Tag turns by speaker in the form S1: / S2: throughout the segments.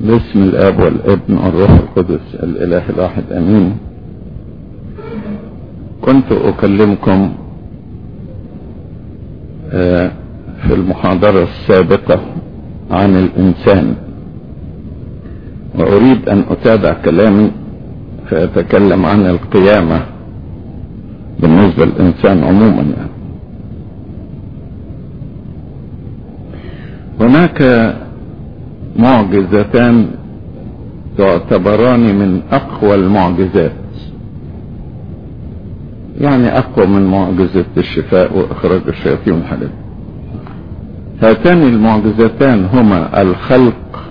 S1: باسم الاب والابن والروح القدس الاله الواحد امين. كنت اكلمكم في المحاضرة السابقة عن الانسان، واريد ان اتابع كلامي فاتكلم عن القيامة بالنسبة للانسان عموما. هناك معجزتان تعتبران من اقوى المعجزات، يعني اقوى من معجزة الشفاء واخراج الشياطين والحاجات. هاتان المعجزتان هما الخلق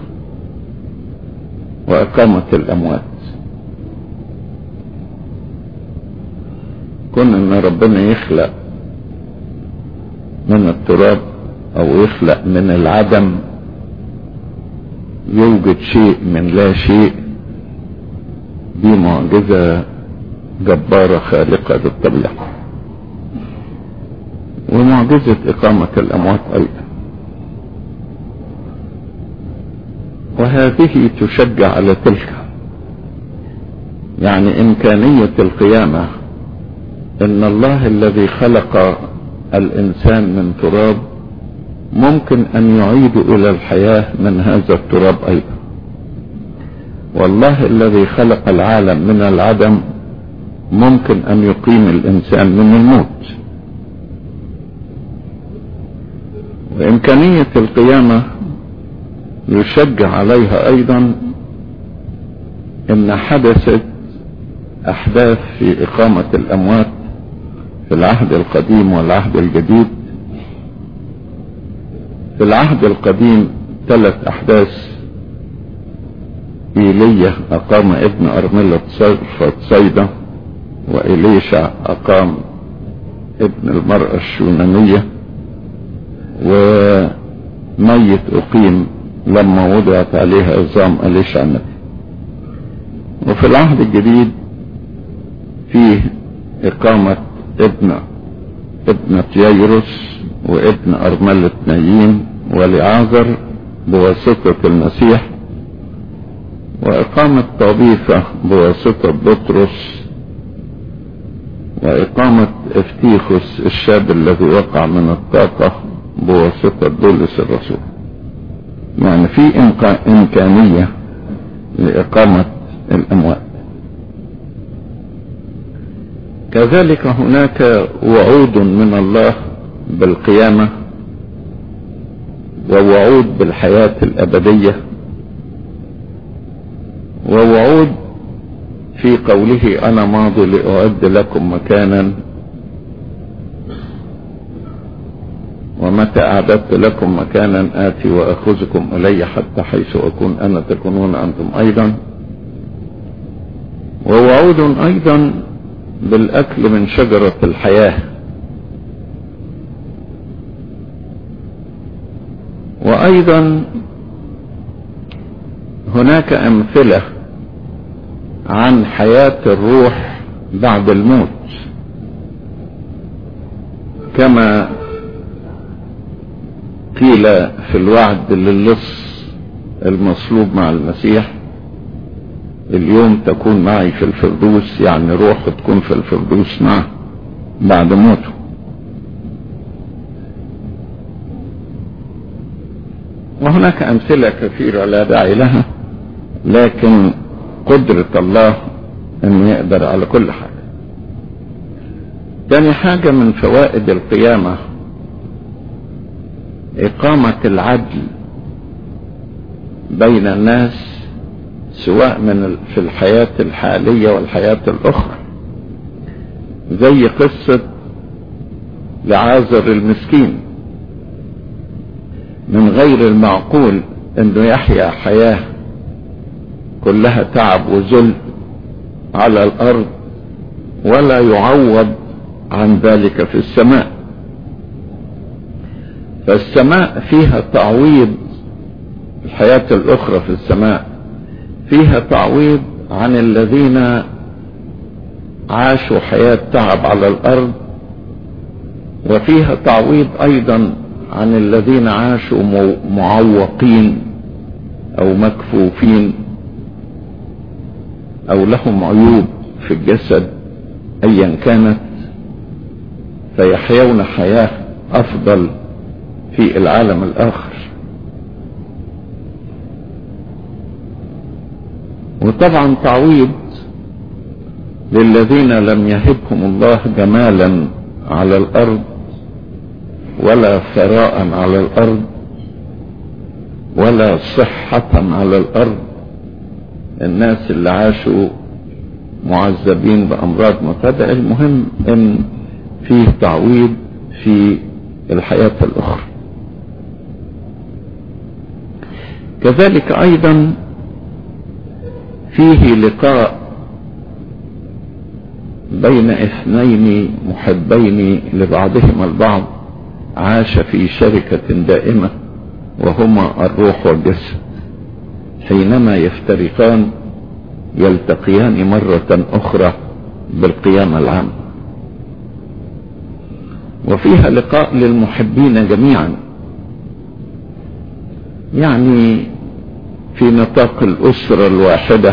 S1: واقامة الاموات. كون ان ربنا يخلق من التراب او يخلق من العدم، يوجد شيء من لا شيء، دي معجزة جبارة خارقة للطبيعة. ومعجزة إقامة الأموات أيضا، وهذه تشجع على تلك. يعني إمكانية القيامة، إن الله الذي خلق الإنسان من تراب ممكن ان يعيد الى الحياة من هذا التراب ايضا. والله الذي خلق العالم من العدم ممكن ان يقيم الانسان من الموت. وامكانية القيامة يشجع عليها ايضا ان حدثت احداث في اقامة الاموات في العهد القديم والعهد الجديد. في العهد القديم 3 احداث: ايليا اقام ابن ارملة صيدا، وإليشع اقام ابن المرأة الشونانية، وميت اقيم لما وضعت عليها عظام إليشع النبي. وفي العهد الجديد فيه اقامة ابنة ييروس وابن أرملة نايين ولعازر بواسطة المسيح، وإقامة طبيفة بواسطة بطرس، وإقامة افتيخوس الشاب الذي وقع من الطاقة بواسطة بولس الرسول. يعني في إمكانية لإقامة الأموات. كذلك هناك وعود من الله بالقيامة، ووعود بالحياة الأبدية، ووعود في قوله أنا ماضي لأعد لكم مكانا، ومتى أعددت لكم مكانا آتي وأخذكم إلي حتى حيث أكون أنا تكونون أنتم أيضا. ووعود أيضا بالأكل من شجرة الحياة. وأيضا هناك أمثلة عن حياة الروح بعد الموت، كما قيل في الوعد للص المصلوب مع المسيح: اليوم تكون معي في الفردوس، يعني روح تكون في الفردوس معه بعد موته. وهناك أمثلة كثيرة لا داعي لها، لكن قدرة الله أن يقدر على كل حاجة. تاني حاجة من فوائد القيامة إقامة العدل بين الناس، سواء في الحياة الحالية والحياة الأخرى، زي قصة لعازر المسكين. من غير المعقول انه يحيا حياة كلها تعب وذل على الارض ولا يعوض عن ذلك في السماء. فالسماء فيها تعويض، الحياة الاخرى في السماء فيها تعويض عن الذين عاشوا حياة تعب على الارض، وفيها تعويض ايضا عن الذين عاشوا معوقين او مكفوفين او لهم عيوب في الجسد ايا كانت، فيحيون حياة افضل في العالم الاخر. وطبعا تعويض للذين لم يهبهم الله جمالا على الارض ولا ثراء على الارض ولا صحة على الارض، الناس اللي عاشوا معذبين بامراض متابعة. المهم ان فيه تعويض في الحياة الاخرى. كذلك ايضا فيه لقاء بين اثنين محبين لبعضهما البعض، عاش في شركة دائمة وهما الروح والجسد، حينما يفترقان يلتقيان مرة اخرى بالقيامة العامة. وفيها لقاء للمحبين جميعا، يعني في نطاق الأسرة الواحدة،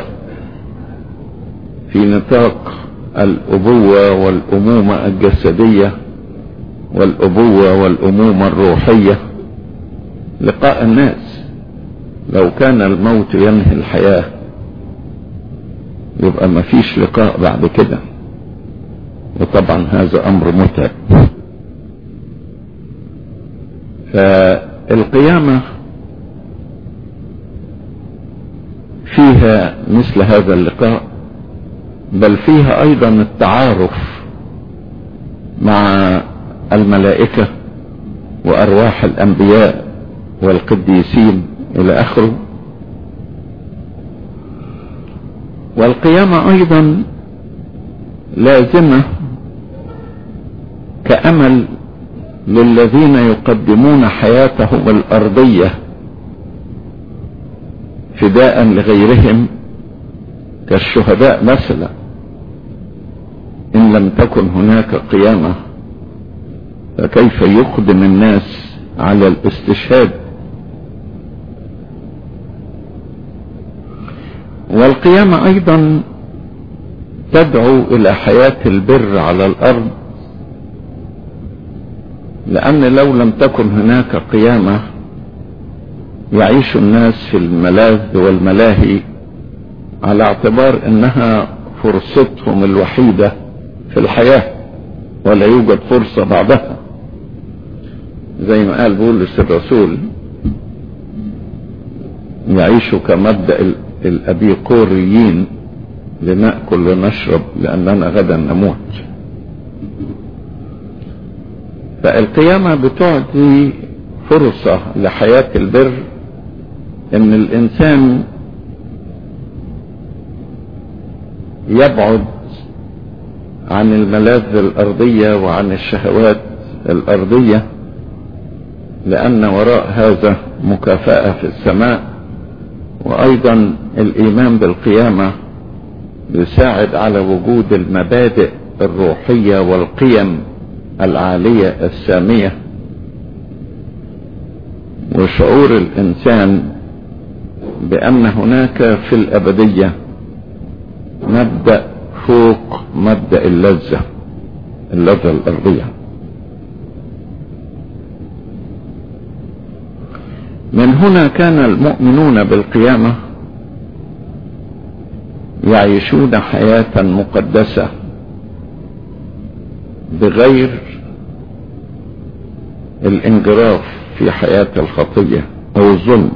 S1: في نطاق الأبوة والأمومة الجسدية والأبوة والأمومة الروحية، لقاء الناس. لو كان الموت ينهي الحياة يبقى ما فيش لقاء بعد كده، وطبعا هذا أمر متعب. فالقيامة فيها مثل هذا اللقاء، بل فيها ايضا التعارف مع الملائكة وارواح الانبياء والقديسين الى اخره. والقيامة ايضا لازمة كأمل للذين يقدمون حياتهم الارضية فداء لغيرهم كالشهداء مثلا. ان لم تكن هناك قيامة فكيف يقدم الناس على الاستشهاد؟ والقيامة ايضا تدعو الى حياة البر على الارض، لان لو لم تكن هناك قيامة يعيش الناس في الملاذ والملاهي على اعتبار انها فرصتهم الوحيدة في الحياة ولا يوجد فرصة بعدها، زي ما قال بولس الرسول يعيشوا كمبدأ الابيقوريين، لنأكل ونشرب لاننا غدا نموت. فالقيامة بتعطي فرصة لحياة البر، ان الانسان يبعد عن الملاذ الارضية وعن الشهوات الارضية، لان وراء هذا مكافأة في السماء. وايضا الايمان بالقيامة يساعد على وجود المبادئ الروحية والقيم العالية السامية، وشعور الانسان بان هناك في الابدية مبدأ فوق مبدأ اللذة الارضية. من هنا كان المؤمنون بالقيامة يعيشون حياة مقدسة بغير الانجراف في حياة الخطية او الظلم.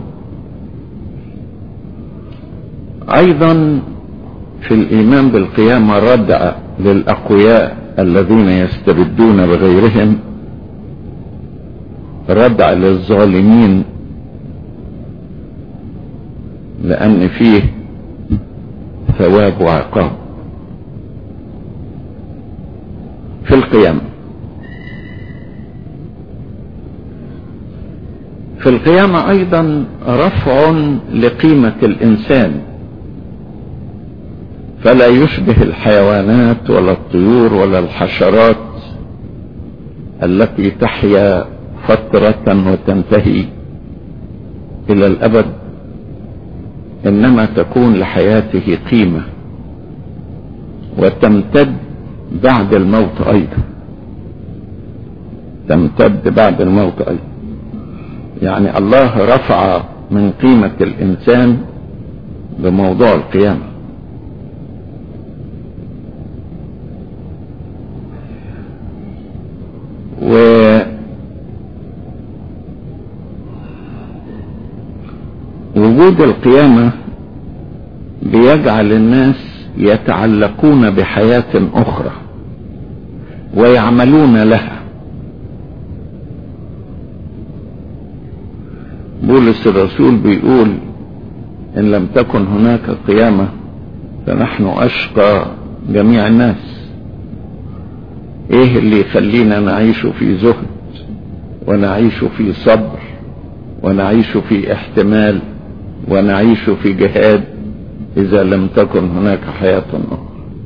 S1: ايضا في الايمان بالقيامة ردع للاقوياء الذين يستبدون بغيرهم، ردع للظالمين، لان فيه ثواب وعقاب في القيامة. في القيامة ايضا رفع لقيمة الانسان، فلا يشبه الحيوانات ولا الطيور ولا الحشرات التي تحيا فترة وتنتهي الى الابد، إنما تكون لحياته قيمة وتمتد بعد الموت أيضا، تمتد بعد الموت أيضا. يعني الله رفع من قيمة الإنسان بموضوع القيامة. ووجود القيامة بيجعل الناس يتعلقون بحياة أخرى ويعملون لها. بولس الرسول بيقول إن لم تكن هناك قيامة فنحن أشقى جميع الناس. إيه اللي يخلينا نعيش في زهد ونعيش في صبر ونعيش في احتمال ونعيش في جهاد إذا لم تكن هناك حياة أخرى؟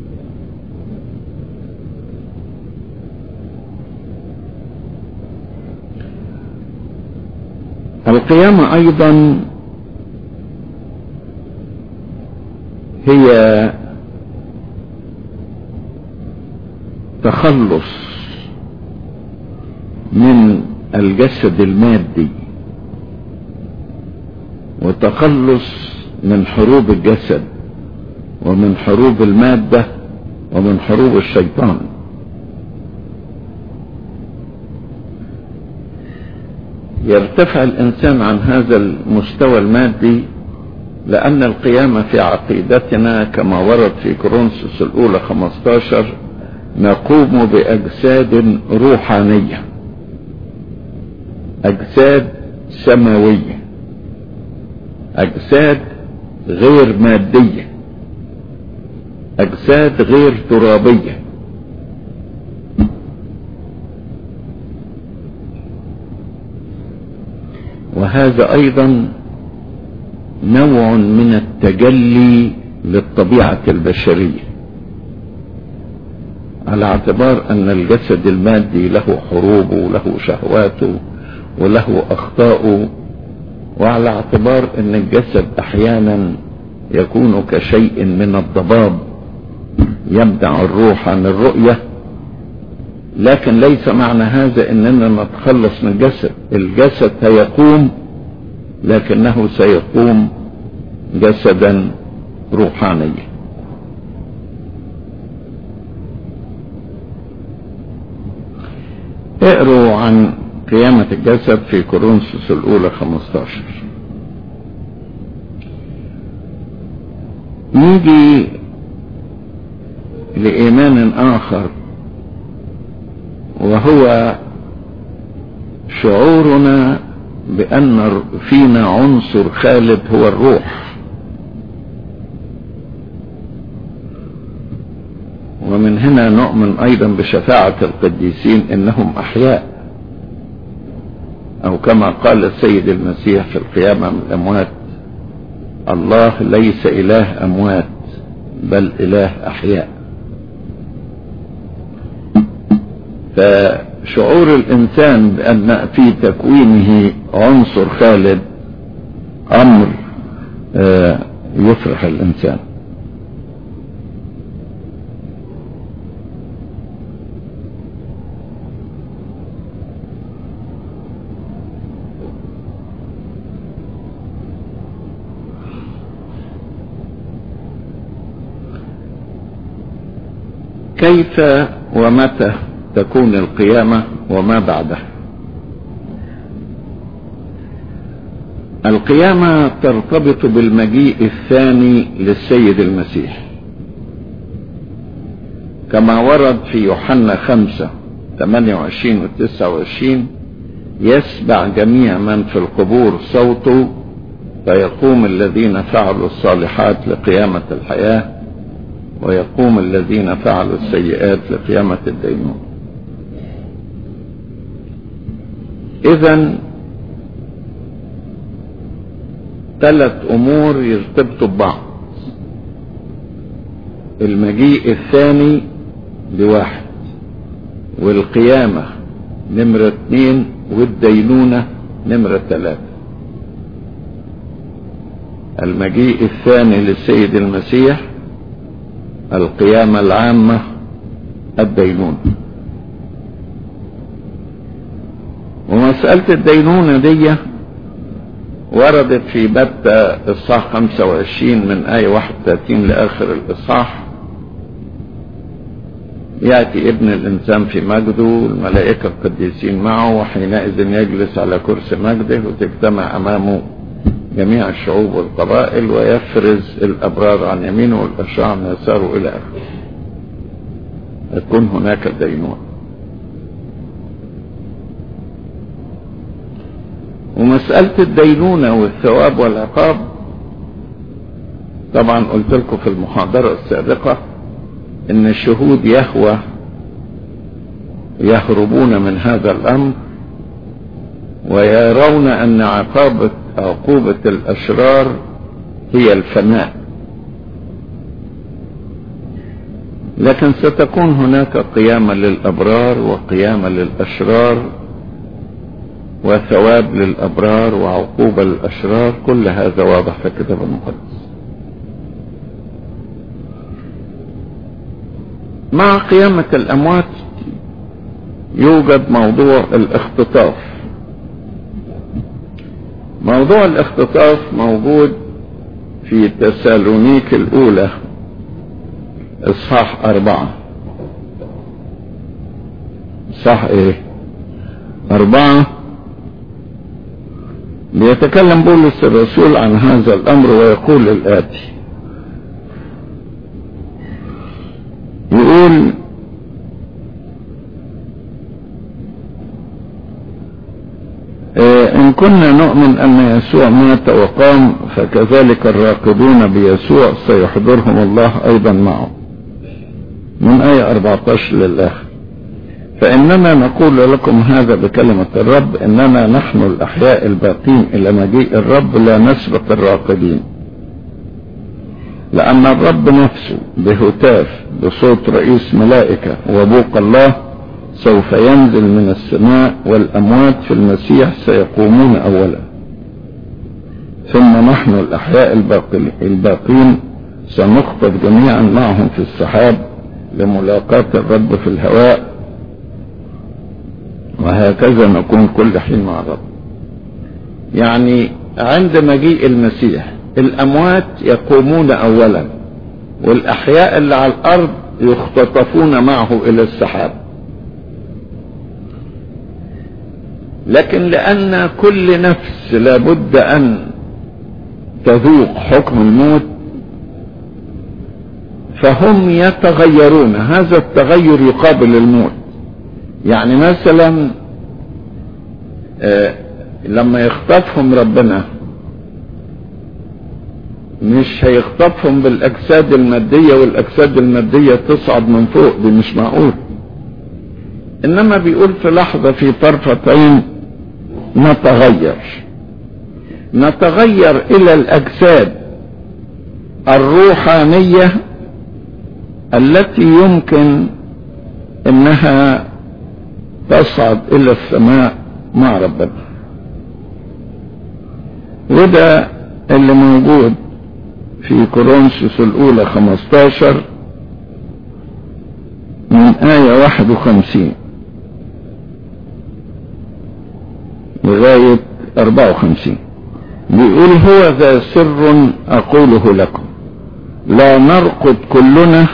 S1: القيامة أيضا هي تخلص من الجسد المادي وتخلص من حروب الجسد ومن حروب المادة ومن حروب الشيطان. يرتفع الإنسان عن هذا المستوى المادي لأن القيامة في عقيدتنا كما ورد في كورنثوس الأولى 15 نقوم بأجساد روحانية، أجساد سماوية، أجساد غير مادية، أجساد غير ترابية. وهذا أيضا نوع من التجلي للطبيعة البشرية، على اعتبار أن الجسد المادي له حروبه وله شهواته وله أخطاؤه، وعلى اعتبار أن الجسد أحيانا يكون كشيء من الضباب يمنع الروح عن الرؤية. لكن ليس معنى هذا أننا نتخلص من الجسد. الجسد سيقوم لكنه سيقوم جسدا روحانيا. اقروا عن قيامة الجسد في كورنثوس الأولى 15. نيجي لإيمان آخر وهو شعورنا بأن فينا عنصر خالد هو الروح. ومن هنا نؤمن أيضا بشفاعة القديسين إنهم أحياء، أو كما قال السيد المسيح في القيامة من الأموات: الله ليس إله أموات بل إله أحياء. فشعور الإنسان بأن في تكوينه عنصر خالد أمر يفرح الإنسان. كيف ومتى تكون القيامة وما بعدها؟ القيامة ترتبط بالمجيء الثاني للسيد المسيح كما ورد في يوحنا 5:28 و 29: يسمع جميع من في القبور صوته فيقوم الذين فعلوا الصالحات لقيامة الحياة ويقوم الذين فعلوا السيئات لقيامة الدينون. إذن 3 أمور يرتبطوا ببعض: المجيء الثاني ب1، والقيامة نمرة 2، والدينونة نمرة 3. المجيء الثاني للسيد المسيح، القيامة العامة، الدينونة. ومسألة الدينونة دي وردت في متى إصحاح 25 من آية 31 لآخر الإصحاح. يأتي ابن الإنسان في مجده والملائكة القديسين معه، وحينئذ يجلس على كرسي مجده، وتجتمع أمامه جميع الشعوب والقبائل، ويفرز الأبرار عن يمينه والأشرار عن يساره إلى آخره. تكون هناك الدينونة. ومسألة الدينونة والثواب والعقاب طبعا قلت لكم في المحاضرة السابقة ان شهود يهوه يهربون من هذا الامر، ويرون ان عقوبة الاشرار هي الفناء، لكن ستكون هناك قيامة للابرار وقيامة للاشرار، وثواب للابرار وعقوبة للاشرار. كل هذا واضح في الكتاب المقدس. مع قيامة الأموات يوجد موضوع الاختطاف. موضوع الاختطاف موجود في تسالونيك الأولى إصحاح 4. صح ايه 4 بيتكلم بولس الرسول عن هذا الأمر ويقول الآتي، يقول إن كنا نؤمن أن يسوع مات وقام، فكذلك الراقدون بيسوع سيحضرهم الله أيضا معه. من آية 14 للآخر. فإننا نقول لكم هذا بكلمة الرب، إننا نحن الأحياء الباقين إلى مجيء الرب لا نسبق الراقدين، لأن الرب نفسه بهتاف بصوت رئيس ملائكة وبوق الله سوف ينزل من السماء، والأموات في المسيح سيقومون أولا، ثم نحن الأحياء الباقين سنخطف جميعا معهم في السحاب لملاقاة الرب في الهواء، وهكذا نكون كل حين مع الرب. يعني عند مجيء المسيح الأموات يقومون أولا، والأحياء اللي على الأرض يختطفون معه إلى السحاب. لكن لأن كل نفس لابد أن تذوق حكم الموت، فهم يتغيرون. هذا التغير يقابل الموت. يعني مثلا لما يخطفهم ربنا مش هيخطفهم بالأجساد المادية، والأجساد المادية تصعد من فوق، دي مش معقول. إنما بيقول في لحظة في طرفة عين نتغير إلى الأجساد الروحانية التي يمكن إنها تصعد إلى السماء مع ربنا. وده اللي موجود في كورنثوس الأولى 15 من آية 51 لغاية 54. بيقول هو ذا سر أقوله لكم، لا نرقد كلنا،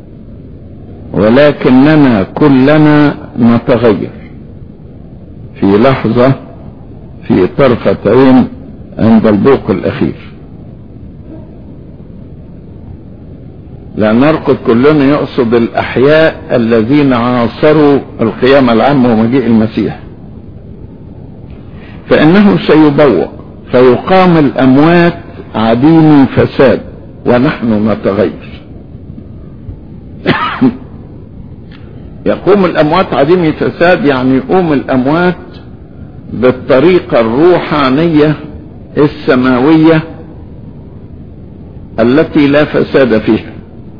S1: ولكننا كلنا نتغير في لحظة في طرفة عين عند البوق الأخير. لا نرقد كلنا يقصد الأحياء الذين عاصروا القيامة العامة ومجيء المسيح، فإنه سيبوأ فيقام الأموات عديم فساد ونحن نتغير. يقوم الأموات عديم فساد، يعني يقوم الأموات بالطريقة الروحانية السماوية التي لا فساد فيها.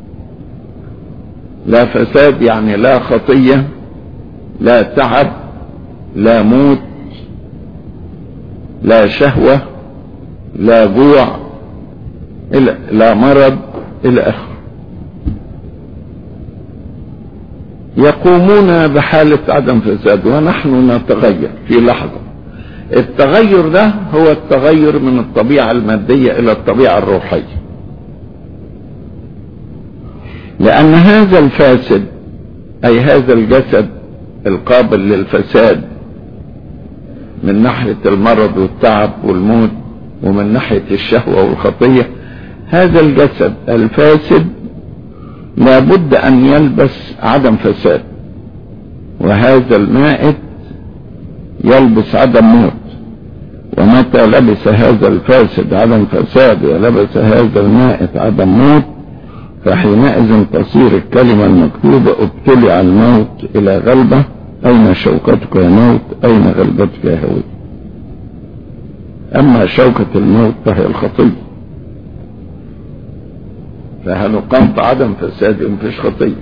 S1: لا فساد يعني لا خطية، لا تعب، لا موت، لا شهوة، لا جوع، لا مرض إلى آخره. يقومون بحالة عدم فساد ونحن نتغير في لحظة. التغير ده هو التغير من الطبيعة المادية إلى الطبيعة الروحية، لأن هذا الفاسد أي هذا الجسد القابل للفساد من ناحية المرض والتعب والموت ومن ناحية الشهوة والخطية، هذا الجسد الفاسد لابد أن يلبس عدم فساد، وهذا المائت يلبس عدم موت. ومتى لبس هذا الفاسد عدم فساد ولبس هذا المائت عدم موت، فحينئذ تصير الكلمة المكتوبة ابتلع الموت إلى غلبة، أين شوكتك يا موت أين غلبتك يا هوي. أما شوكة الموت فهي الخطية، فهنقمت عدم فساد مفيش خطية.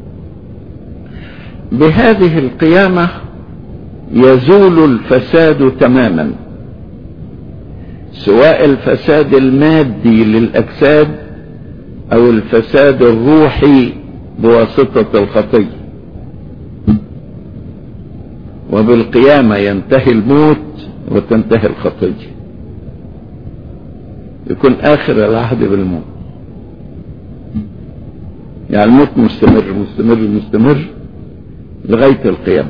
S1: بهذه القيامة يزول الفساد تماما، سواء الفساد المادي للأجساد أو الفساد الروحي بواسطة الخطية. وبالقيامة ينتهي الموت وتنتهي الخطية، يكون آخر العهد بالموت. يعني الموت مستمر مستمر مستمر لغاية القيامة.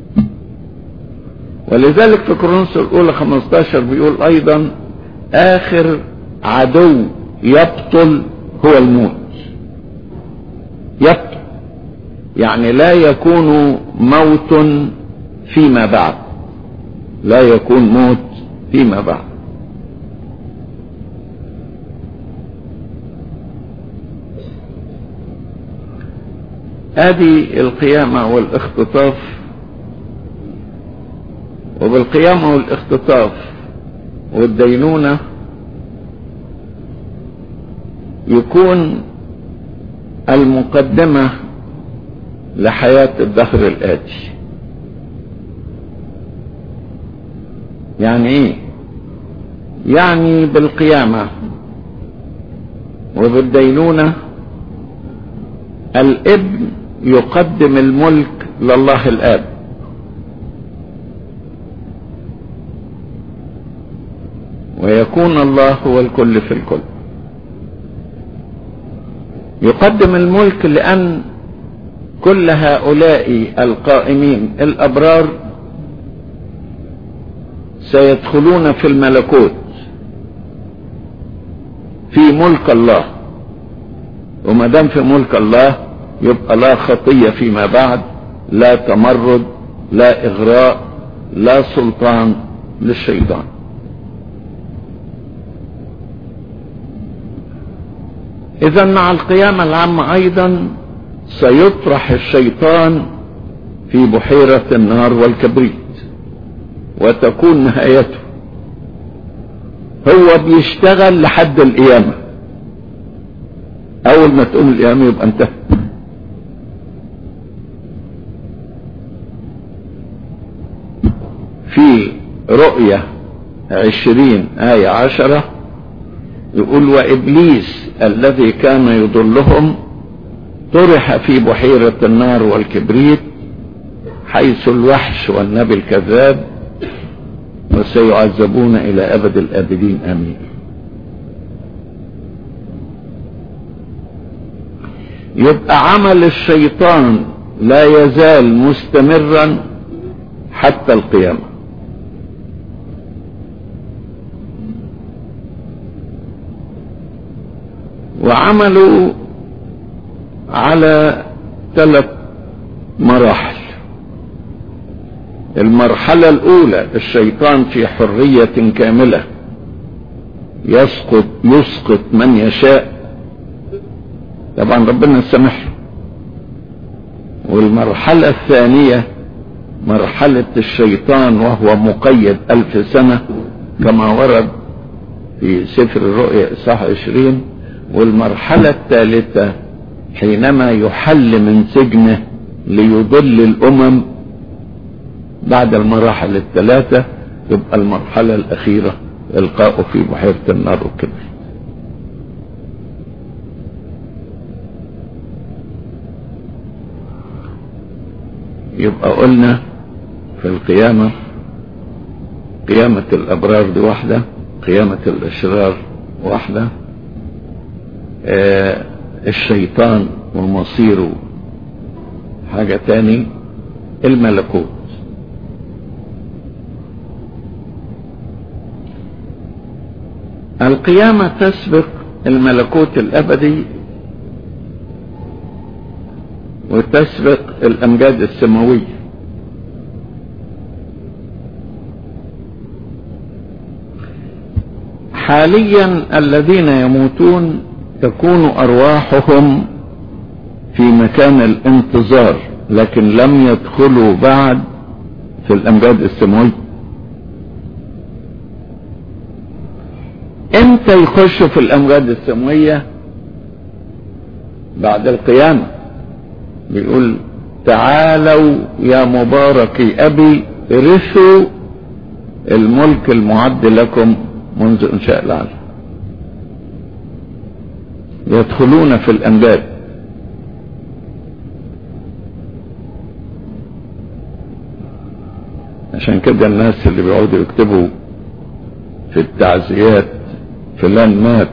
S1: ولذلك في كورنثوس الأولى 15 بيقول أيضا آخر عدو يبطل هو الموت. يبطل يعني لا يكون موت فيما بعد، لا يكون موت فيما بعد. هذه القيامة والاختطاف. وبالقيامة والاختطاف والدينونة يكون المقدمة لحياة الدهر الآتي. يعني ايه؟ يعني بالقيامة وبالدينونة الابن يقدم الملك لله الآب، ويكون الله هو الكل في الكل. يقدم الملك لأن كل هؤلاء القائمين الأبرار سيدخلون في الملكوت في ملك الله، وما دام في ملك الله يبقى لا خطية فيما بعد، لا تمرد، لا إغراء، لا سلطان للشيطان. إذا مع القيامة العامة أيضا سيطرح الشيطان في بحيرة النار والكبريت وتكون نهايته. هو بيشتغل لحد القيامة، أول ما تقوم القيامة يبقى انتهى. في رؤية 20 آية 10 يقول وإبليس الذي كان يضلهم طرح في بحيرة النار والكبريت حيث الوحش والنبي الكذاب وسيعذبون إلى أبد الآبدين آمين. يبقى عمل الشيطان لا يزال مستمرا حتى القيامة. وعملوا على 3 مراحل. المرحلة الأولى الشيطان في حرية كاملة يسقط من يشاء، طبعا ربنا يسامحه. والمرحلة الثانية مرحلة الشيطان وهو مقيد 1000 سنة كما ورد في سفر الرؤيا إصحاح 20. والمرحلة الثالثة حينما يحل من سجنه ليضل الأمم. بعد المراحل الثلاثة يبقى المرحلة الأخيرة إلقاؤه في بحيرة النار والكبريت. يبقى قلنا في القيامة قيامة الأبرار دي واحدة، قيامة الأشرار واحدة، الشيطان ومصيره حاجة تاني، الملكوت. القيامة تسبق الملكوت الأبدي وتسبق الأمجاد السماوية. حاليا الذين يموتون تكون أرواحهم في مكان الانتظار، لكن لم يدخلوا بعد في الأمجاد السماوية. امتى يخشوا في الأمجاد السماوية؟ بعد القيامة. بيقول تعالوا يا مباركي أبي ارثوا الملك المعد لكم منذ إنشاء العالم. يدخلون في الأمجاد. عشان كده الناس اللي بيقعدوا يكتبوا في التعزيات فلان مات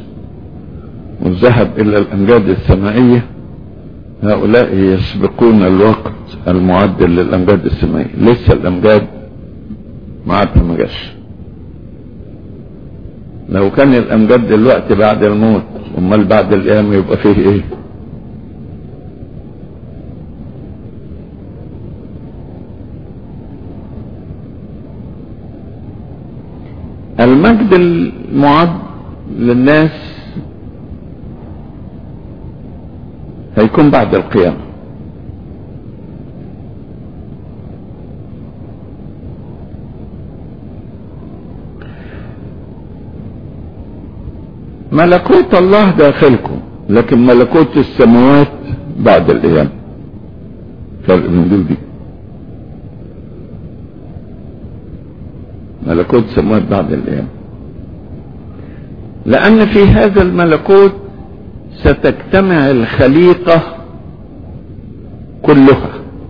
S1: وذهب إلى الأمجاد السمائية، هؤلاء يسبقون الوقت المعد للأمجاد السمائية. لسه الأمجاد معدها ما جاش. لو كان الأمجاد دلوقتي بعد الموت، امال بعد القيامة يبقى فيه ايه؟ المجد المعد للناس هيكون بعد القيامة. ملكوت الله داخلكم، لكن ملكوت السماوات بعد القيامة. فرق من دول دي. ملكوت السماوات بعد القيامة، لأن في هذا الملكوت ستجتمع الخليقة كلها.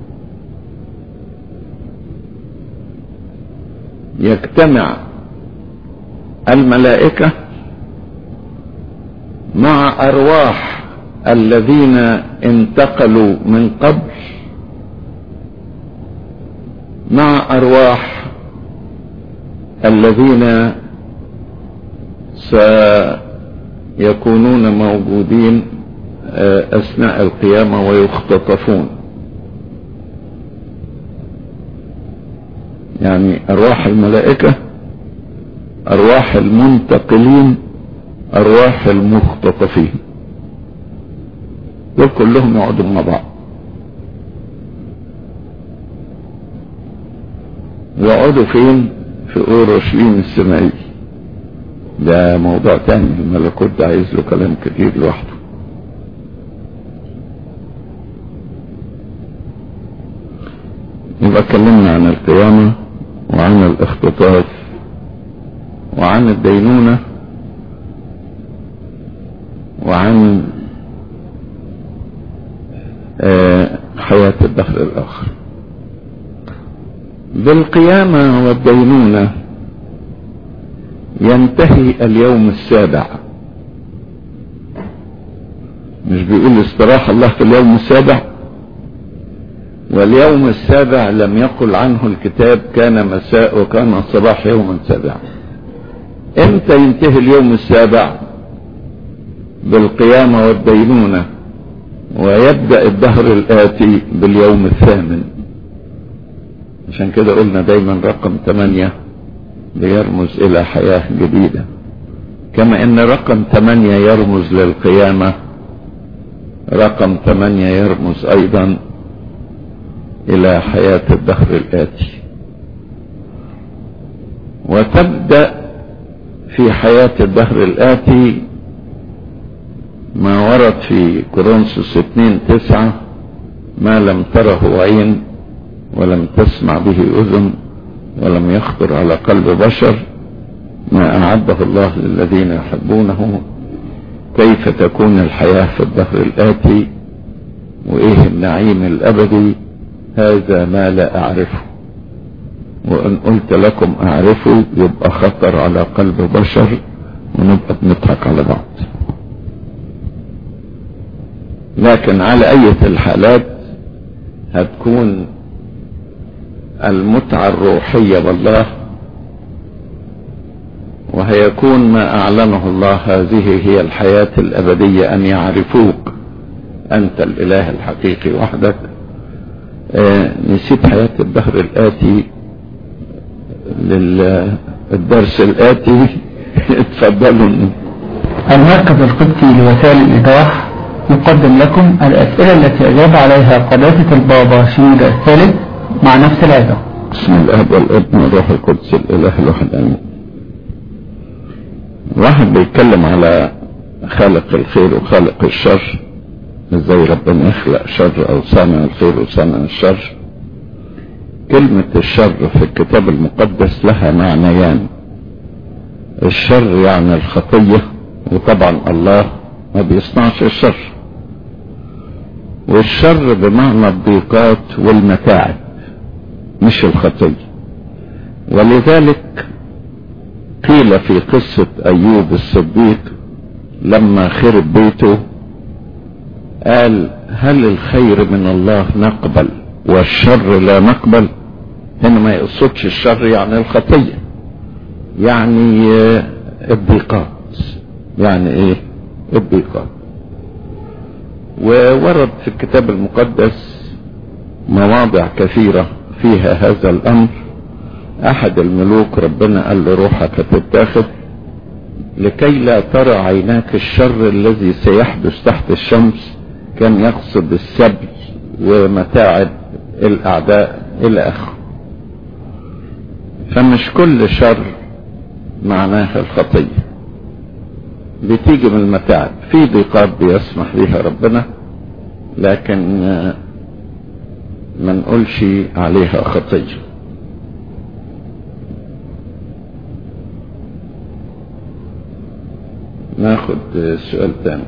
S1: يجتمع الملائكة مع أرواح الذين انتقلوا من قبل، مع أرواح الذين سيكونون موجودين أثناء القيامة ويختطفون. يعني أرواح الملائكة، أرواح المنتقلين، أرواح المختطفين، دول كلهم يقعدوا مع بعض. يقعدوا فين؟ في أورشليم السمائي. ده موضوع تاني، الملكوت ده عايز له كلام كتير لوحده. يبقى اتكلمنا عن القيامة وعن الاختطاف وعن الدينونة وعن حياة الدهر الآخر. بالقيامة والدينونة ينتهي اليوم السابع. مش بيقول استراح الله في اليوم السابع؟ واليوم السابع لم يقل عنه الكتاب كان مساء وكان الصباح يوما سابعا. امتى ينتهي اليوم السابع؟ بالقيامة والدينونة، ويبدأ الدهر الآتي باليوم الثامن. عشان كده قلنا دايما رقم 8 بيرمز إلى حياة جديدة، كما ان رقم 8 يرمز للقيامة، رقم 8 يرمز أيضا إلى حياة الدهر الآتي. وتبدأ في حياة الدهر الآتي ما ورد في كورنثوس 2:9: ما لم تره عين ولم تسمع به أذن ولم يخطر على قلب بشر ما أعده الله للذين يحبونه، كيف تكون الحياة في الدهر الآتي، وإيه النعيم الأبدي، هذا ما لا أعرفه، وإن قلت لكم أعرفه يبقى خطر على قلب بشر ونبقى بنضحك على بعض. لكن على أي الحالات هتكون المتعة الروحية بالله، وهيكون ما أعلنه الله هذه هي الحياة الأبدية، أن يعرفوك أنت الإله الحقيقي وحدك. نسيت حياة الدهر الآتي للدرس الآتي. اتفضلوا.
S2: المركز القدسي لوسائل الإيضاح يقدم لكم الأسئلة التي أجاب عليها قداسة البابا شنودة الثالث مع نفس العظة.
S1: بسم الأب والابن والروح القدس الإله الواحد آمين. واحد بيتكلم على خالق الخير وخالق الشر، ازاي ربنا يخلق شر او صانع الخير وصانع الشر. كلمة الشر في الكتاب المقدس لها معنيان. الشر يعني الخطية، وطبعا الله ما بيصنعش الشر. والشر بمعنى الضيقات والمتاعب مش الخطية. ولذلك قيل في قصة أيوب الصديق لما خرب بيته قال: هل الخير من الله نقبل والشر لا نقبل؟ هنا ما يقصدش الشر يعني الخطية، يعني الضيقات. يعني ايه الضيقات؟ وورد في الكتاب المقدس مواضع كثيرة فيها هذا الأمر. أحد الملوك ربنا قال له: روحك هتتاخد لكي لا ترى عيناك الشر الذي سيحدث تحت الشمس. كان يقصد السبي ومتاعب الأعداء إلى آخره. فمش كل شر معناها الخطية، بتيجي من المتاعب. في ضيقات بيسمح بها ربنا، لكن ما نقولش عليها خطية. ناخد سؤال تاني.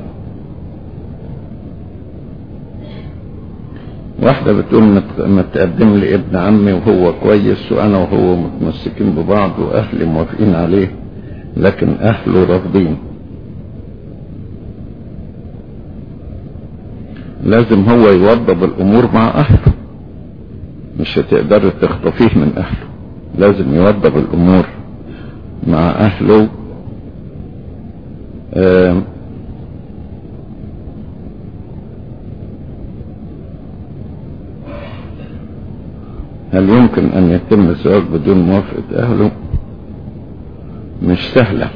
S1: واحدة بتقول: متقدم لي ابن عمي وهو كويس وأنا وهو متمسكين ببعض وأهلي موافقين عليه، لكن أهله رافضين. لازم هو يوضب الأمور مع أهله، مش هتقدر تخطفيه من أهله. لازم يوضب الأمور مع أهله. هل يمكن أن يتم الزواج بدون موافقة أهله؟ مش سهلة،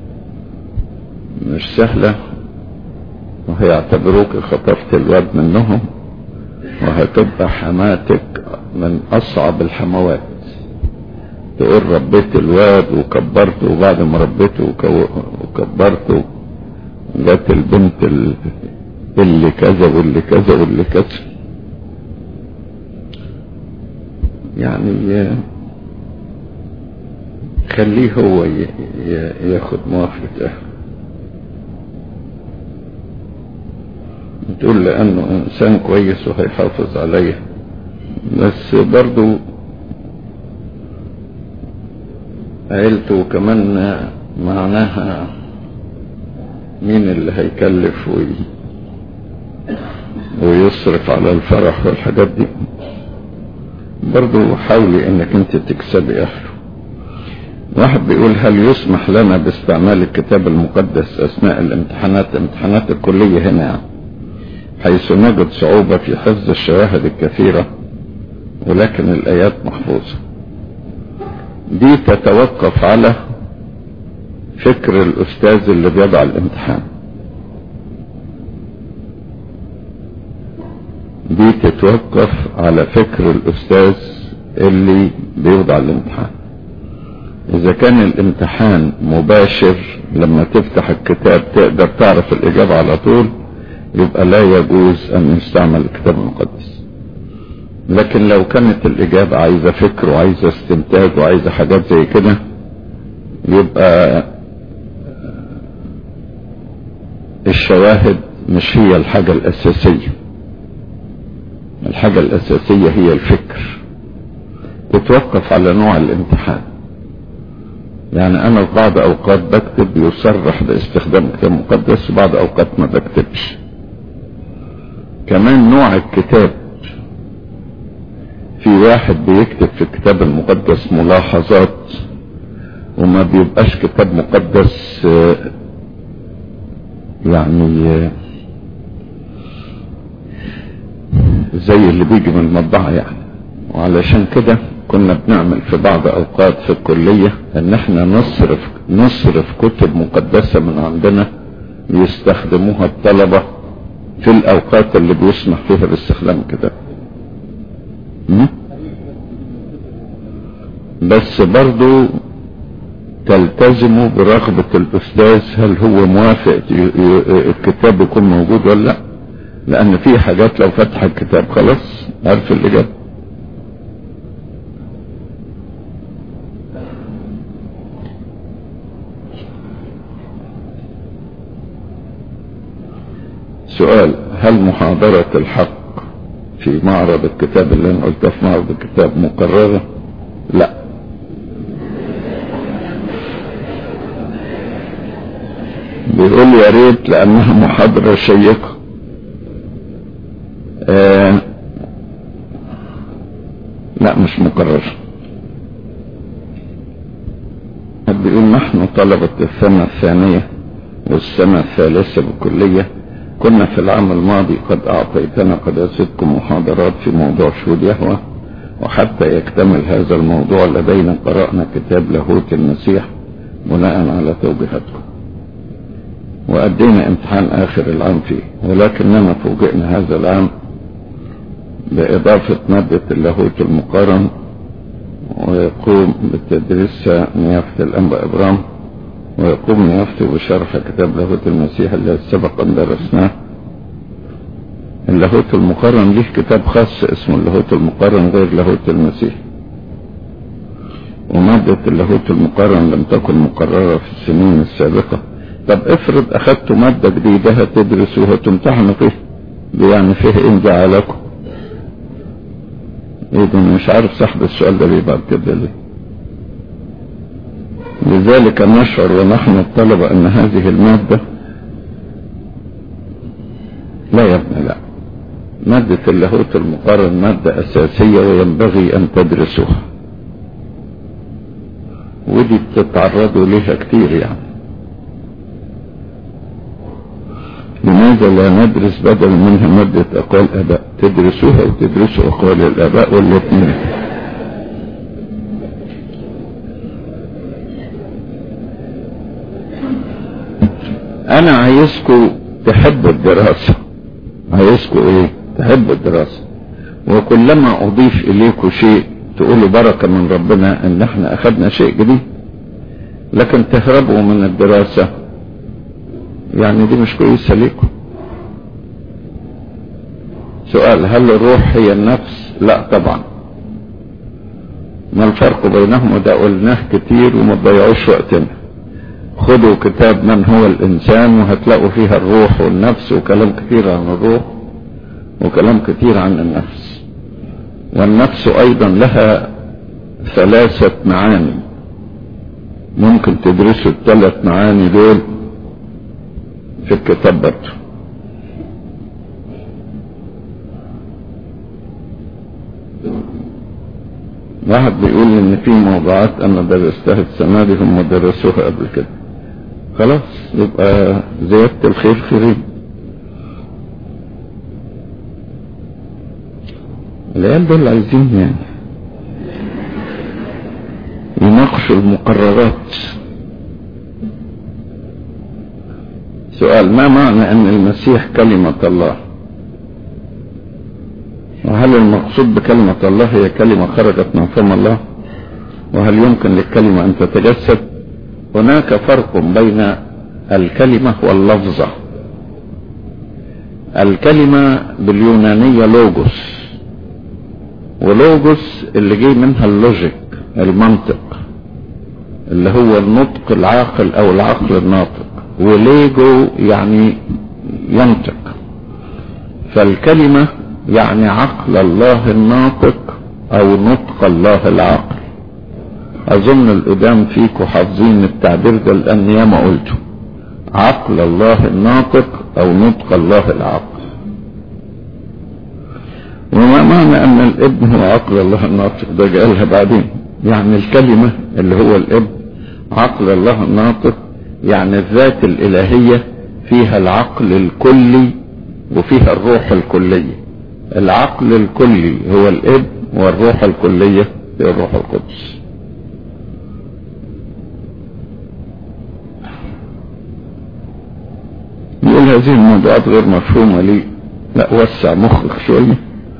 S1: مش سهلة، وهيعتبروك خطفت الواد منهم، وهتبقى حماتك من أصعب الحموات. تقول ربيت الواد وكبرته، وبعد ما ربيته وكبرته جت البنت اللي كذا واللي كذا واللي كذا. يعني خليه هو ياخد موافقة أهله. تقول لأنه إنسان كويس وهيحافظ عليه، بس برضو عيلته كمان معناها مين اللي هيكلف ويصرف على الفرح والحاجات دي. برضو حاولي انك انت تكسبي اهله. واحد بيقول: هل يسمح لنا باستعمال الكتاب المقدس اثناء الامتحانات، امتحانات الكلية هنا يعني، حيث نجد صعوبة في حفظ الشواهد الكثيرة ولكن الايات محفوظة؟ دي تتوقف على فكر الاستاذ اللي بيضع الامتحان. دي تتوقف على فكر الاستاذ اللي بيوضع الامتحان. اذا كان الامتحان مباشر لما تفتح الكتاب تقدر تعرف الاجابة على طول، يبقى لا يجوز ان يستعمل الكتاب المقدس. لكن لو كانت الاجابة عايزة فكر وعايزة استنتاج وعايزة حاجات زي كده، يبقى الشواهد مش هي الحاجة الاساسية. الحاجة الأساسية هي الفكر، تتوقف على نوع الامتحان. يعني أنا في بعض أوقات بكتب يصرح باستخدام كتاب مقدس، وبعض أوقات ما بكتبش. كمان نوع الكتاب، في واحد بيكتب في الكتاب المقدس ملاحظات وما بيبقاش كتاب مقدس يعني زي اللي بيجي من المطبعة يعني. وعلشان كده كنا بنعمل في بعض اوقات في الكلية ان احنا نصرف كتب مقدسة من عندنا يستخدموها الطلبة في الاوقات اللي بيسمح فيها باستخدام كتاب. بس برضو تلتزموا برغبة الاستاذ، هل هو موافق الكتاب يكون موجود ولا لا، لان في حاجات لو فتح الكتاب خلاص عارف الاجابة. سؤال: هل محاضرة الحق في معرض الكتاب اللي انا قلتها في معرض الكتاب مقررة؟ لا. بيقول يا ريت لانها محاضرة شيقة. لا مش مقرر. بيقول نحن طلبة السنة الثانية والسنة الثالثة بالكلية كنا في العام الماضي قد اعطيتنا قداستكم محاضرات في موضوع شهود يهوه، وحتى يكتمل هذا الموضوع لدينا قرأنا كتاب لاهوت المسيح بناء على توجيهاتكم، وأدينا امتحان آخر العام فيه، ولكننا فوجئنا هذا العام بإضافة مادة اللاهوت المقارن، ويقوم بتدريسها نيافة الأنبا إبرام، ويقوم نيافته بشرح كتاب لاهوت المسيح الذي سبق أن درسناه. اللاهوت المقارن له كتاب خاص اسمه اللاهوت المقارن غير لاهوت المسيح، ومادة اللاهوت المقارن لم تكن مقررة في السنين السابقة. طب افرض اخدتوا مادة جديدة هتدرسوها وتمتحنوا فيه، يعني فيه ان جعلكم ايه ده؟ مش عارف صاحب السؤال ده بيبقى كده ليه. لذلك نشعر ونحن الطلبة ان هذه المادة، لا يا ابني لا، مادة اللاهوت المقارن مادة اساسية وينبغي ان تدرسوها، ودي بتتعرضوا ليها كتير يعني. لماذا لا ندرس بدل منها مادة أقوال الآباء؟ تدرسوها وتدرسوا أقوال الآباء والاثنين. أنا عايزكم تحبوا الدراسة، عايزكم إيه؟ تحبوا الدراسة، وكلما أضيف إليكم شيء تقولوا بركة من ربنا إن إحنا أخذنا شيء جديد، لكن تهربوا من الدراسة يعني دي مش كويسة ليكم. سؤال: هل الروح هي النفس؟ لا طبعا. ما الفرق بينهم؟ وده قلناه كتير وما تضيعوش وقتنا. خدوا كتاب من هو الانسان وهتلاقوا فيها الروح والنفس وكلام كتير عن الروح وكلام كتير عن النفس. والنفس ايضا لها 3 معاني، ممكن تدرسوا ال3 معاني دول في الكتاب برضه. واحد بيقول ان في موضوعات انا درستها السنة دي هم درسوها قبل كده، خلاص يبقى زيادة الخير خيرين. العيال دول عايزين يعني يناقشوا المقررات. سؤال: ما معنى ان المسيح كلمة الله؟ وهل المقصود بكلمة الله هي كلمة خرجت من فم الله؟ وهل يمكن للكلمة ان تتجسد؟ هناك فرق بين الكلمة واللفظة. الكلمة باليونانية لوجوس، ولوجوس اللي جاي منها اللوجيك، المنطق اللي هو النطق العاقل او العقل الناطق، وليجو يعني ينطق. فالكلمة يعني عقل الله الناطق او نطق الله العقل. اظن القدام فيكم حافظين التعبير ده لان ياما قلته، عقل الله الناطق او نطق الله العقل. وما معنى ان الابن هو عقل الله الناطق؟ ده قالها بعدين. يعني الكلمة اللي هو الابن عقل الله الناطق، يعني الذات الالهية فيها العقل الكلي وفيها الروح الكلية. العقل الكلي هو الابن والروح الكلية هي الروح القدس. يقول هذه الموضوعات غير مفهومة لي. لا، وسع مخك شوية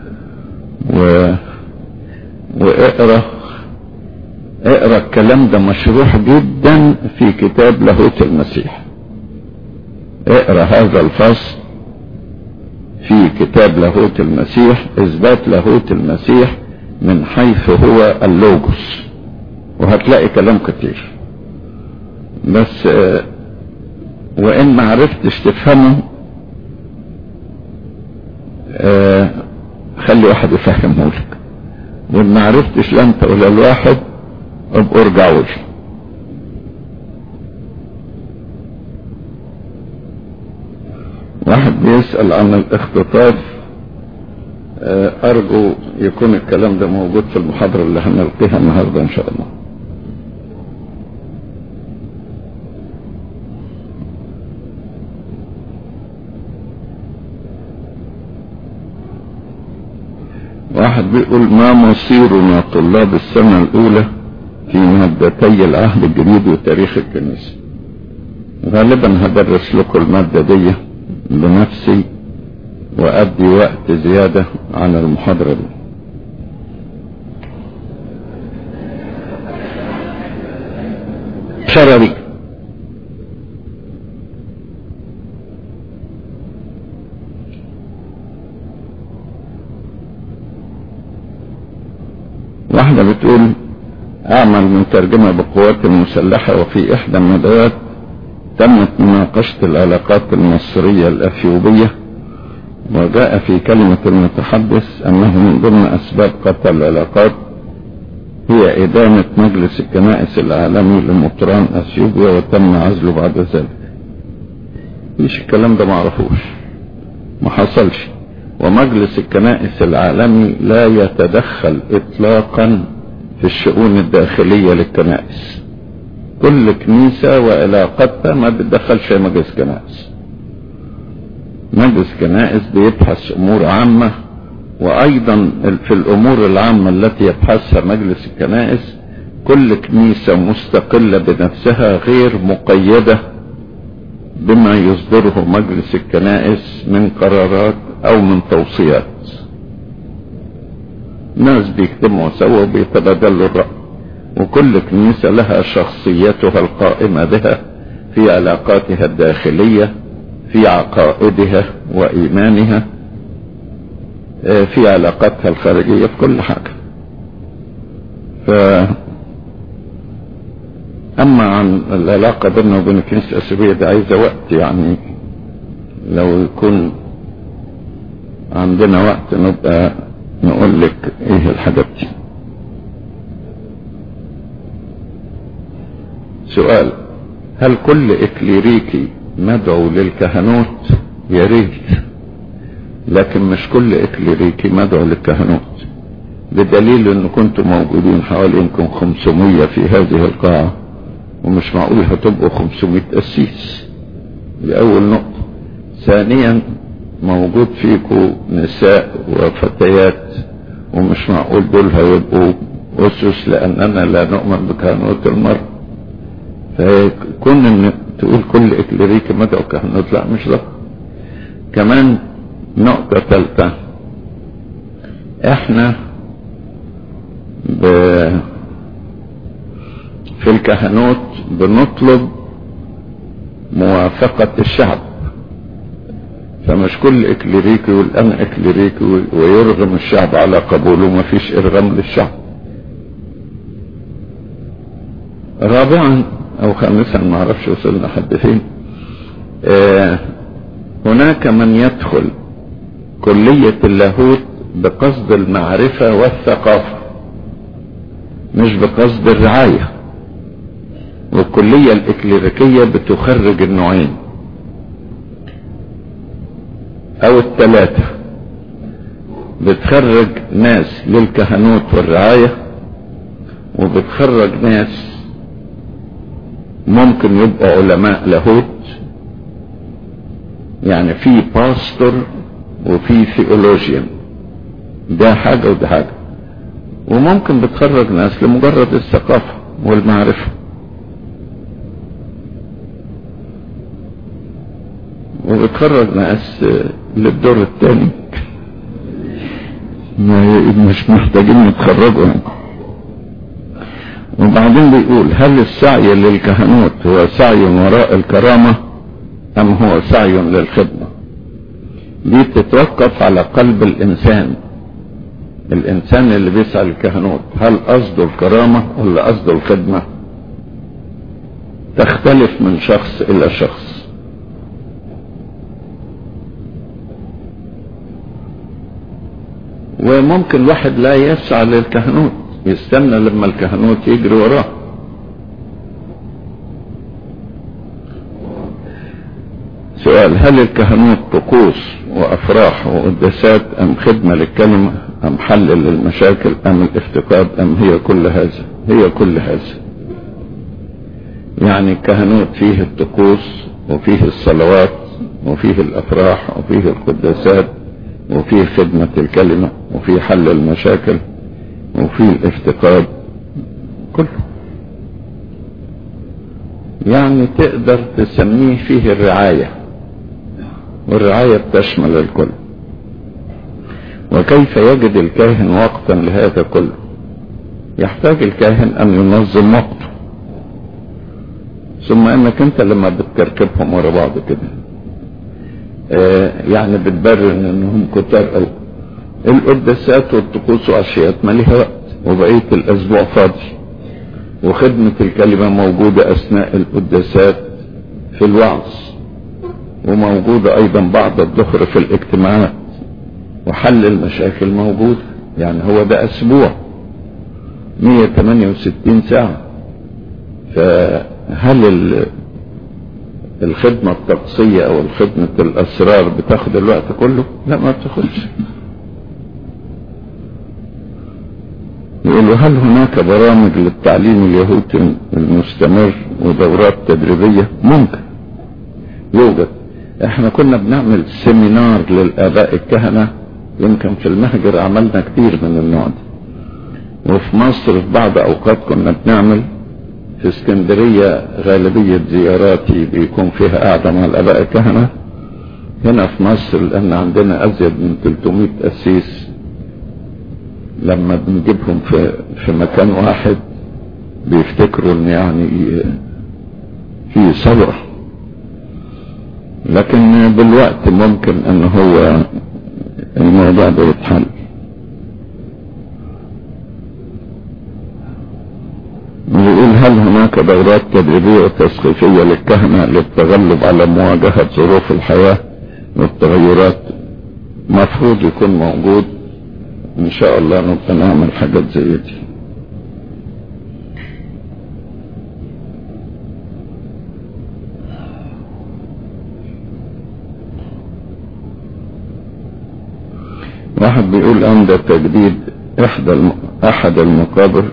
S1: واقرأ الكلام ده مشروح جدا في كتاب لاهوت المسيح. اقرأ هذا الفصل في كتاب لاهوت المسيح، اثبات لاهوت المسيح من حيث هو اللوجوس، وهتلاقي كلام كتير. بس وان ما عرفتش تفهمه خلي واحد يفهمه لك، وان ما عرفتش لا انت ولا الواحد ابقوا ارجعوا لي. واحد بيسأل عن الاختطاف، ارجو يكون الكلام ده موجود في المحاضرة اللي هنلقيها النهاردة ان شاء الله. واحد بيقول ما مصيرنا طلاب السنة الاولى في مادتي العهد الجديد وتاريخ الكنيسة؟ غالبا هدرس لكم المادة دي بنفسي وأدي وقت زيادة عن المحاضرة دي. شرري واحدة بتقول أعمل من ترجمة بالقوات المسلحة، وفي إحدى الندوات تمت مناقشة العلاقات المصرية الأثيوبية، وجاء في كلمة المتحدث أنه من ضمن أسباب قطع العلاقات هي إدانة مجلس الكنائس العالمي لمطران أثيوبيا وتم عزله بعد ذلك. مش الكلام ده معرفوش، ما حصلش. ومجلس الكنائس العالمي لا يتدخل إطلاقا في الشؤون الداخلية للكنائس. كل كنيسة وعلاقتها ما بتدخلش مجلس كنائس. مجلس كنائس بيبحث امور عامة، وايضا في الامور العامة التي يبحثها مجلس الكنائس كل كنيسة مستقلة بنفسها غير مقيدة بما يصدره مجلس الكنائس من قرارات او من توصيات. ناس بيجتمعوا سوا وبيتبادلوا الرأي، وكل كنيسة لها شخصيتها القائمة بها في علاقاتها الداخلية، في عقائدها وإيمانها، في علاقاتها الخارجية، في كل حاجة. أما عن العلاقة بيننا وبين الكنيسة الأثيوبية دي عايزة وقت، يعني لو يكون عندنا وقت نبقى نقول لك ايه الحاجات دي. سؤال: هل كل إكليريكي مدعو للكهنوت؟ يا ريت، لكن مش كل إكليريكي مدعو للكهنوت، بدليل ان كنتم موجودين حوالي يمكن 500 في هذه القاعة، ومش معقول هتبقوا 500 قسيس. دي اول نقطة. ثانيا، موجود فيكم نساء وفتيات، ومش معقول دول هيبقوا أسس، لأننا لا نؤمن بكهنوت المرء. فكون ان تقول كل إكليريكي مدعو كهنوت، لا مش ده. كمان نقطة ثالثة، احنا في الكهنوت بنطلب موافقة الشعب، فمش كل إكليريكي يقول أنا إكليريكي ويرغم الشعب على قبوله. ما فيش إرغام للشعب. رابعا أو خامسا، ما اعرفش وصلنا حد فين، هناك من يدخل كلية اللاهوت بقصد المعرفة والثقافة مش بقصد الرعاية، والكلية الإكليريكية بتخرج النوعين أو الثلاثة، بتخرج ناس للكهنوت والرعاية، وبتخرج ناس ممكن يبقوا علماء لاهوت، يعني في باستور وفي ثيولوجيان، ده حاجة وده حاجة. وممكن بتخرج ناس لمجرد الثقافة والمعرفة، وبتخرج ناس للدور الثاني مش محتاجين يتخرجوا. وبعدين بيقول هل السعي للكهنوت هو سعي وراء الكرامة أم هو سعي للخدمة؟ دي تتوقف على قلب الإنسان اللي بيسعى للكهنوت، هل قصده الكرامة ولا قصده الخدمة؟ تختلف من شخص إلى شخص. وممكن واحد لا يسعى للكهنوت، يستنى لما الكهنوت يجري وراه. سؤال: هل الكهنوت طقوس وافراح وقداسات ام خدمة للكلمة ام حل للمشاكل ام الافتقاد ام هي كل هذا؟ هي كل هذا. يعني الكهنوت فيه الطقوس وفيه الصلوات وفيه الافراح وفيه القداسات وفيه خدمة الكلمة وفيه حل المشاكل وفيه الافتقاد، كله. يعني تقدر تسميه فيه الرعاية، والرعاية بتشمل الكل. وكيف يجد الكاهن وقتا لهذا كله؟ يحتاج الكاهن ان ينظم وقته، ثم انك انت لما بتكركبهم ورا بعض كده يعني بتبرر انهم كتار قوي. القداسات والطقوس وعشيات ما ليها وقت، وبقية الاسبوع فاضي. وخدمة الكلمة موجودة اثناء القداسات في الوعظ، وموجودة ايضا بعد الظهر في الاجتماعات، وحل المشاكل موجود. يعني هو ده اسبوع 168 ساعة. فهل الخدمة الطقسية او الخدمة الاسرار بتاخد الوقت كله؟ لا، ما بتاخدش. يقولوا هل هناك برامج للتعليم اليهودي المستمر ودورات تدريبية؟ ممكن يوجد. احنا كنا بنعمل سيمينار للآباء الكهنة، يمكن في المهجر عملنا كتير من النوع ده. وفي مصر في بعض اوقات كنا بنعمل. في اسكندرية غالبية زياراتي بيكون فيها قاعدة مع الآباء الكهنة. هنا في مصر لأن عندنا أزيد من 300 قسيس، لما بنجيبهم في مكان واحد بيفتكروا ان يعني في صبر، لكن بالوقت ممكن ان هو الموضوع ده يتحل. ويقول هل هناك دورات تدريبية وتثقيفية للكهنة للتغلب على مواجهة ظروف الحياة والتغيرات؟ مفروض يكون موجود، ان شاء الله نبقى نعمل حاجات زي دي. واحد بيقول عند تجديد احد المقابر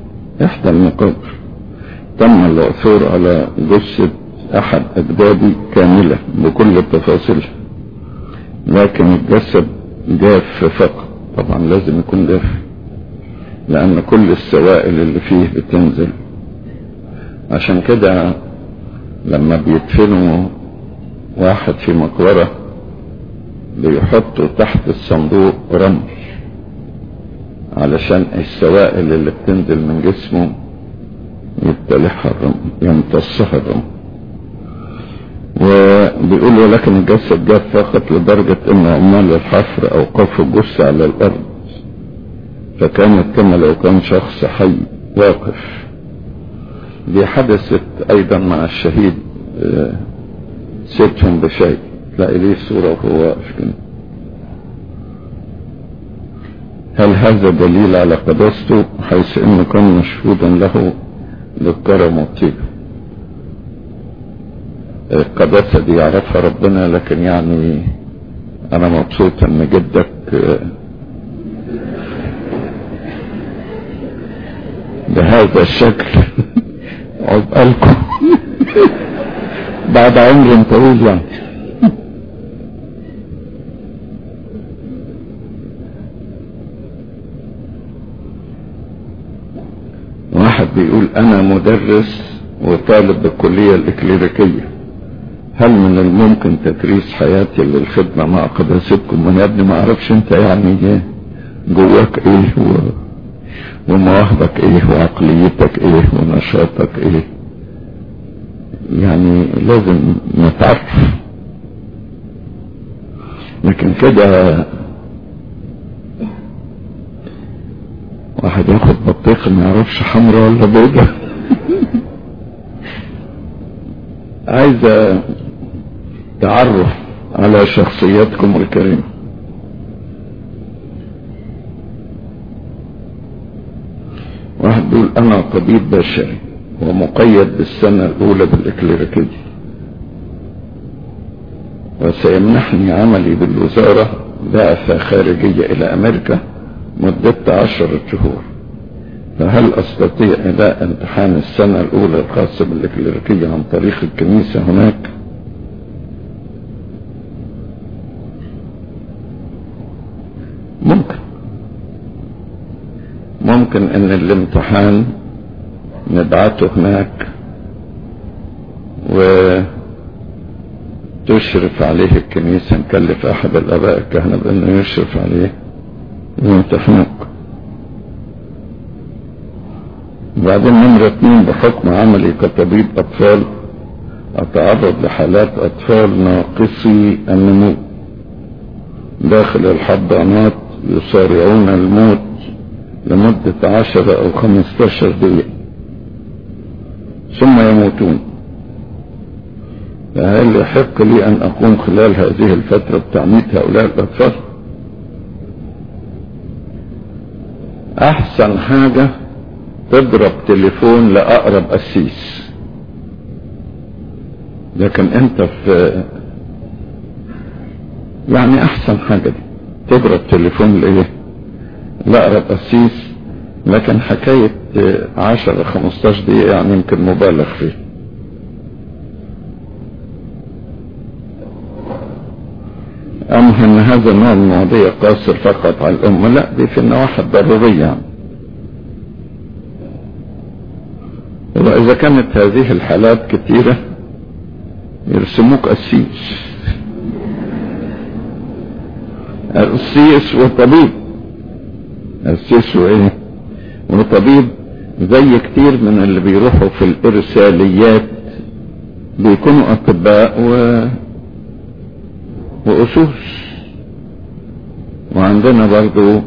S1: تم العثور على جثة احد اجدادي كاملة بكل تفاصيلها، لكن الجسد جاف فقط. طبعا لازم يكون جاف، لان كل السوائل اللي فيه بتنزل. عشان كده لما بيدفنوا واحد في مقبرة بيحطوا تحت الصندوق رمل، علشان السوائل اللي بتنزل من جسمه يبتلعها الرمل، يمتصها الرمل. وبيقولوا لكن الجسد جاف فقط لدرجة ان عمال الحفر اوقفوا الجثة على الارض، فكانت كما لو كان شخص حي واقف. دي حدثت ايضا مع الشهيد سيدهم بشيء، تلاقي ليه صورة وهو واقف كده. هل هذا دليل على قداسته حيث انه كان مشهودا له للكرم والطيبة؟ القداسة دي يعرفها ربنا، لكن يعني انا مبسوط ان جدك بهذا الشكل عقبالكم بعد عمر طويل يعني. واحد بيقول انا مدرس وطالب بالكلية الإكليريكية، هل من الممكن تكريس حياتي للخدمة مع قداستكم؟ من يا ابني ما اعرفش انت يعني جواك ايه ومواهبك ايه وعقليتك ايه ونشاطك ايه، يعني لازم نتعرف. لكن كده واحد ياخد بطيخ ما يعرفش حمرا ولا بيضة عايزة تعرف على شخصياتكم الكريمة. واحد بيقول انا طبيب بشري ومقيد بالسنة الاولى بالإكليريكية، وسيمنحني عملي بالوزارة بعثة خارجية الى امريكا مدة 10 شهور، فهل استطيع اداء امتحان السنة الاولى الخاصة بالإكليريكية عن طريق الكنيسة هناك؟ ممكن ان الامتحان نبعته هناك وتشرف عليه الكنيسة، نكلف احد الاباء الكهنة بانه يشرف عليه ويمتحنوك. وبعدين نمرة 2، بحكم عملي كطبيب اطفال اتعرض لحالات اطفال ناقصي النمو داخل الحضانات يصارعون الموت لمدة 10 أو 15 دقيقة ثم يموتون، فهل يحق لي أن أقوم خلال هذه الفترة بتعميد هؤلاء الأطفال؟ أحسن حاجة تضرب تليفون لأقرب قسيس، لكن أنت في يعني أحسن حاجة دي تضرب تليفون لإيه؟ لأقرب قسيس، لكن حكاية 10-15 دقيقة يعني يمكن مبالغ فيه. أما أن هذا النوع من المواضيع قاصر فقط على الأمة، لا، دي في النواحي الضرورية يعني. وإذا كانت هذه الحالات كثيرة يرسموك قسيس، قسيس وطبيب، قسيس وايه وطبيب، زي كتير من اللي بيروحوا في الارساليات بيكونوا اطباء واسوس. وعندنا برضو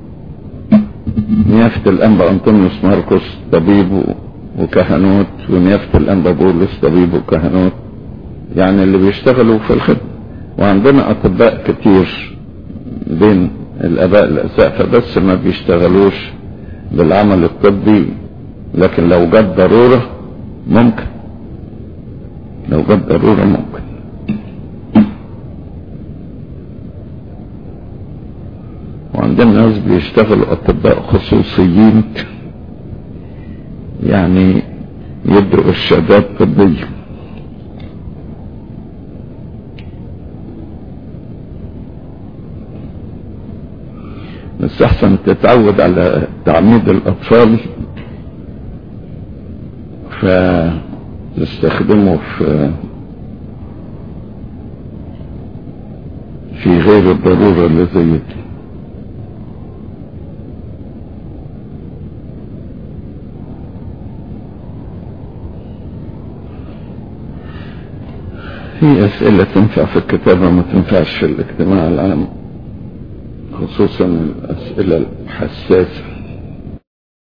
S1: نيافة الانبا انطونيوس ماركوس طبيب وكهنوت، ونيافة الانبا بولس طبيب وكهنوت، يعني اللي بيشتغلوا في الخدمة. وعندنا اطباء كتير بين الاباء الاسقفة بس ما بيشتغلوش بالعمل الطبي، لكن لو جت ضرورة ممكن، وعندنا ناس بيشتغلوا اطباء خصوصيين يعني يدوا ارشادات طبية. بس احسن تتعود على تعميد الاطفال فتستخدمه في غير الضرورة اللي زي دي. في اسئلة تنفع في الكتابة ما تنفعش في الاجتماع العام، خصوصا الاسئلة الحساسة.